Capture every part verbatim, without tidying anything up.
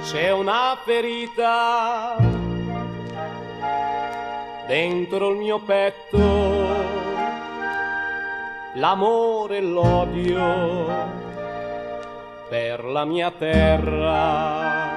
C'è una ferita dentro il mio petto, l'amore e l'odio per la mia terra.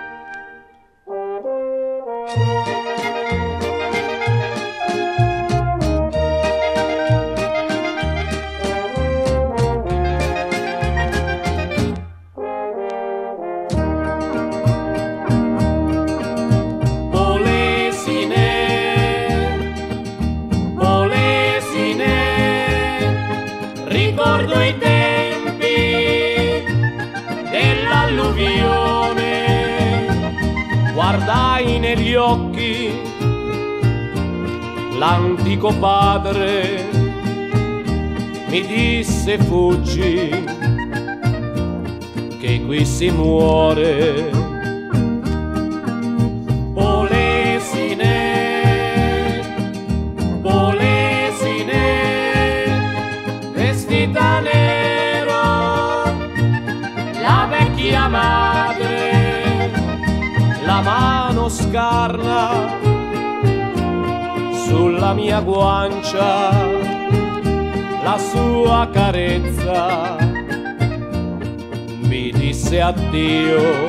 Ricordo i tempi dell'alluvione, guardai negli occhi l'antico padre, mi disse fuggi che qui si muore. Polesine, Polesine, vestita nero, la vecchia madre, la mano scarna sulla mia guancia, la sua carezza mi disse addio.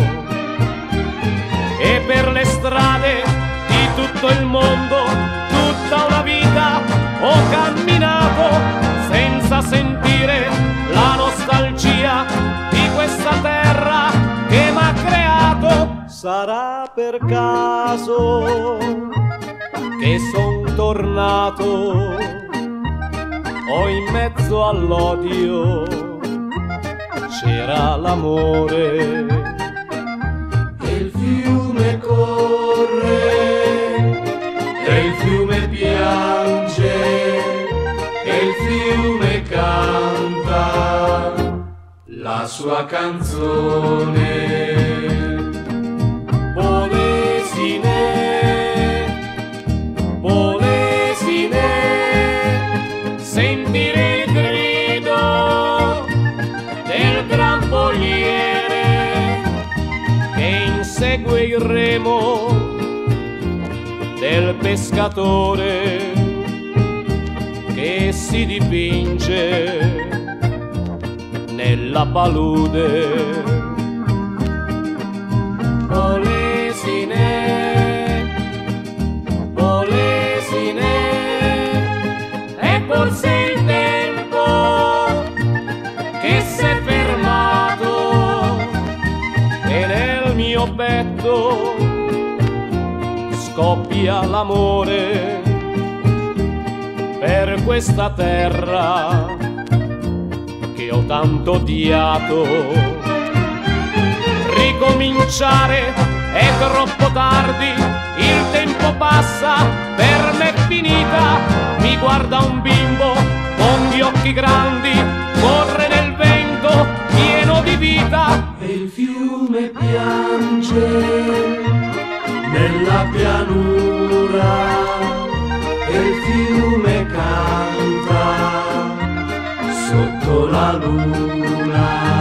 E per le strade di tutto il mondo tutta una vita ho camminato senza sentire la nostalgia di questa terra che m'ha creato. Sarà per caso che son tornato o in mezzo all'odio c'era l'amore. E il fiume corre, e il fiume piange, e il fiume canta la sua canzone. Polesine, Polesine, sentire il grido del gran poliere che insegue il remo del pescatore che si dipinge nella palude. Polesine, Polesine, è forse il tempo che s'è fermato e nel mio petto scoppia l'amore per questa terra che ho tanto odiato. Ricominciare è troppo tardi, il tempo passa, per me è finita. Mi guarda un bimbo con gli occhi grandi, corre nel vento pieno di vita. E il fiume piange nella pianura, e il fiume canta sotto la luna.